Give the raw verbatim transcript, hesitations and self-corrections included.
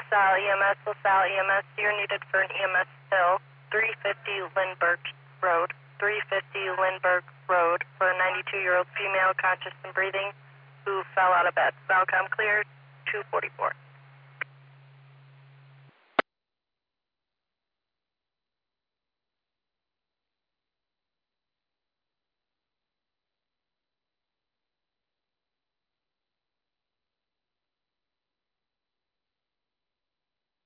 LaSalle E M S, LaSalle E M S, you're needed for an E M S fill, three fifty Lindbergh Road, three fifty Lindbergh Road, for a ninety-two-year-old female conscious and breathing who fell out of bed. Valcom clear, two forty-four.